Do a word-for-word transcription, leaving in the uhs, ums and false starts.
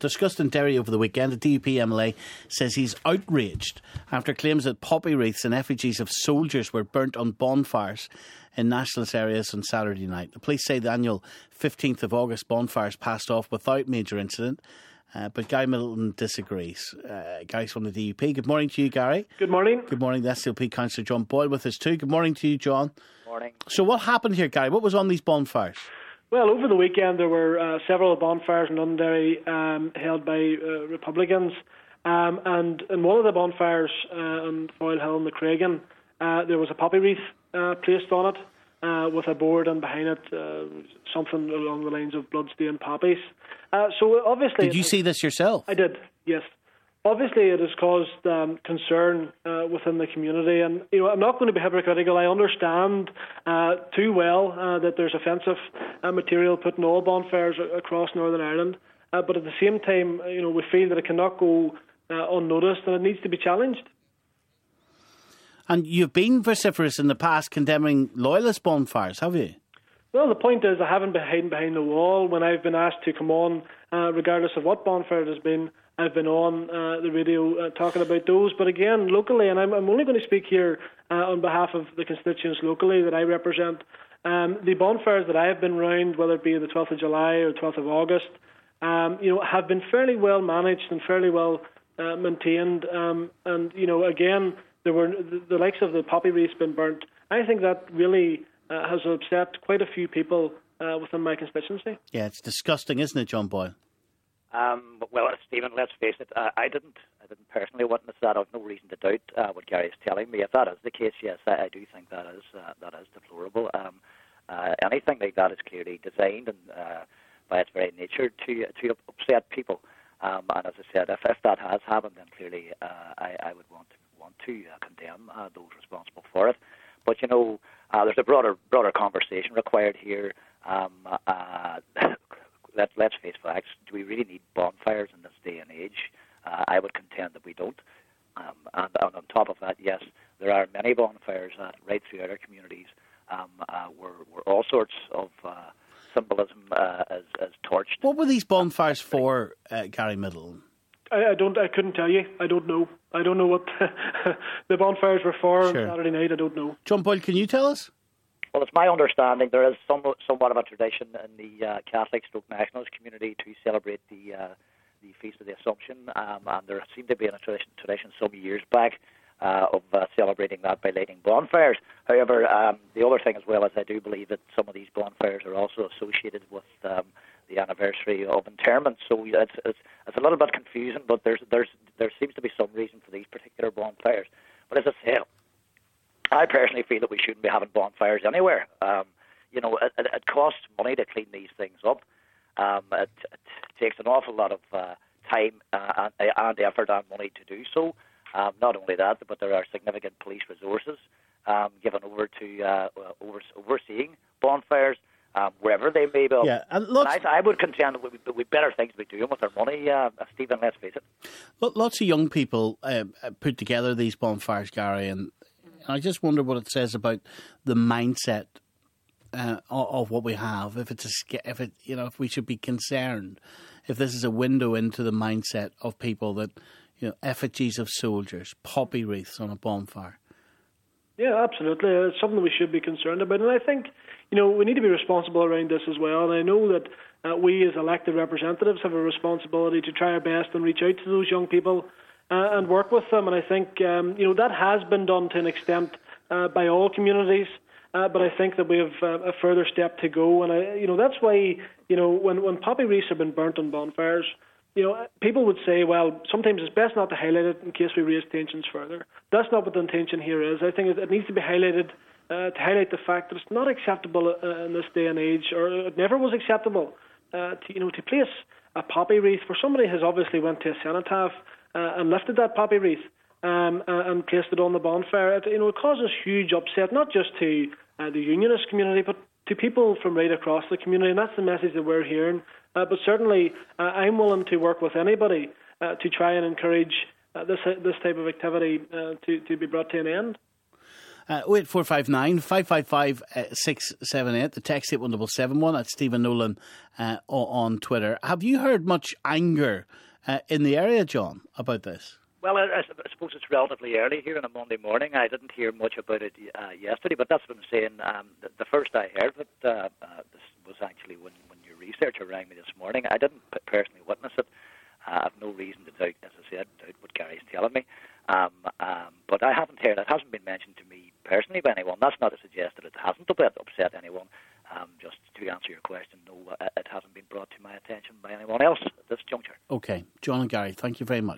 discussed in Derry over the weekend. A D U P M L A says he's outraged after claims that poppy wreaths and effigies of soldiers were burnt on bonfires in nationalist areas on Saturday night. The police say the annual fifteenth of August bonfires passed off without major incident. Uh, but Gary Middleton disagrees. Uh, Gary's from the D U P. Good morning to you, Gary. Good morning. Good morning. The S D L P councillor John Boyle with us too. Good morning to you, John. Morning. So what happened here, Gary? What was on these bonfires? Well, over the weekend there were uh, several bonfires in Londonderry um, held by uh, Republicans. Um, and in one of the bonfires uh, on Foyle Hill in the Craigan, uh, there was a poppy wreath uh, placed on it uh, with a board, and behind it uh, something along the lines of bloodstained poppies. Uh, so obviously, did you see this yourself? I did, yes. Obviously, it has caused um, concern uh, within the community, and you know, I'm not going to be hypocritical. I understand uh, too well uh, that there's offensive uh, material put in all bonfires across Northern Ireland, uh, but at the same time, you know, we feel that it cannot go uh, unnoticed, and it needs to be challenged. And you've been vociferous in the past condemning loyalist bonfires, have you? Well, the point is, I haven't been hiding behind the wall. When I've been asked to come on, uh, regardless of what bonfire it has been, I've been on uh, the radio uh, talking about those. But again, locally, and I'm, I'm only going to speak here uh, on behalf of the constituents locally that I represent, um, the bonfires that I have been round, whether it be the twelfth of July or twelfth of August, um, you know, have been fairly well managed and fairly well uh, maintained. Um, and, you know, again, there were the, the likes of the poppy wreaths been burnt. I think that really Uh, has upset quite a few people uh, within my constituency. Yeah, it's disgusting, isn't it, John Boyle? Um, well, Stephen, let's face it. Uh, I didn't. I didn't personally witness that. I've no reason to doubt uh, what Gary is telling me. If that is the case, yes, I, I do think that is uh, that is deplorable. Um, uh, anything like that is clearly designed and uh, by its very nature to to upset people. Um, and as I said, if, if that has happened, then clearly uh, I, I would want to want to uh, condemn uh, those responsible for it. But, you know, uh, there's a broader broader conversation required here. Um, uh, let, let's face facts. Do we really need bonfires in this day and age? Uh, I would contend that we don't. Um, and, and on top of that, yes, there are many bonfires uh, right throughout our communities um, uh, where, where all sorts of uh, symbolism uh, is, is torched. What were these bonfires for, uh, Gary Middleton? I, I don't. I couldn't tell you. I don't know. I don't know what the bonfires were for Sure. on Saturday night. I don't know. John Boyle, can you tell us? Well, it's my understanding there is some, somewhat of a tradition in the uh, Catholic stroke nationalist community to celebrate the uh, the Feast of the Assumption, um, and there seemed to be a tradition, tradition some years back uh, of uh, celebrating that by lighting bonfires. However, um, the other thing as well is I do believe that some of these bonfires are also associated with um, the anniversary of interment, so it's, it's it's a little bit confusing. But there's there's there seems to be some reason for these particular bonfires. But as I say, I personally feel that we shouldn't be having bonfires anywhere. Um, you know, it, it, it costs money to clean these things up. Um, it, it takes an awful lot of uh, time uh, and, and effort and money to do so. Um, not only that, but there are significant police resources um, given over to uh, over, overseeing bonfires. Um, wherever they may be. Yeah, and lots, and I, I would contend that we, we better things to be doing with our money, uh, Stephen, let's face it. Lots of young people uh, put together these bonfires, Gary, and I just wonder what it says about the mindset uh, of, of what we have. If it's a, if it, you know, if we should be concerned, if this is a window into the mindset of people that, you know, effigies of soldiers, poppy wreaths on a bonfire. Yeah, absolutely. It's something we should be concerned about. And I think, you know, we need to be responsible around this as well. And I know that uh, we as elected representatives have a responsibility to try our best and reach out to those young people uh, and work with them. And I think, um, you know, that has been done to an extent uh, by all communities. Uh, but I think that we have uh, a further step to go. And, I, you know, that's why, you know, when, when poppy wreaths have been burnt on bonfires, you know, people would say, well, sometimes it's best not to highlight it in case we raise tensions further. That's not what the intention here is. I think it, it needs to be highlighted uh, to highlight the fact that it's not acceptable uh, in this day and age, or it never was acceptable, uh, to, you know, to place a poppy wreath where somebody has obviously went to a cenotaph uh, and lifted that poppy wreath um, uh, and placed it on the bonfire. It, you know, it causes huge upset, not just to uh, the unionist community, but to people from right across the community, and that's the message that we're hearing. Uh, but certainly, uh, I'm willing to work with anybody uh, to try and encourage uh, this uh, this type of activity uh, to, to be brought to an end. Uh, oh eight four five nine, five five five, six seven eight. The text eight one seven seven one. That's Stephen Nolan uh, on Twitter. Have you heard much anger uh, in the area, John, about this? Well, I, I suppose it's relatively early here on a Monday morning. I didn't hear much about it uh, yesterday, but that's what I'm saying. Um, the, the first I heard of it uh, uh, this was actually when, when your researcher rang me this morning. I didn't personally witness it. Uh, I have no reason to doubt, as I said, doubt what Gary's telling me. Um, um, but I haven't heard, it hasn't been mentioned to me personally by anyone. That's not to suggest that it hasn't upset anyone. Um, just to answer your question, no, it hasn't been brought to my attention by anyone else at this juncture. OK. John and Gary, thank you very much.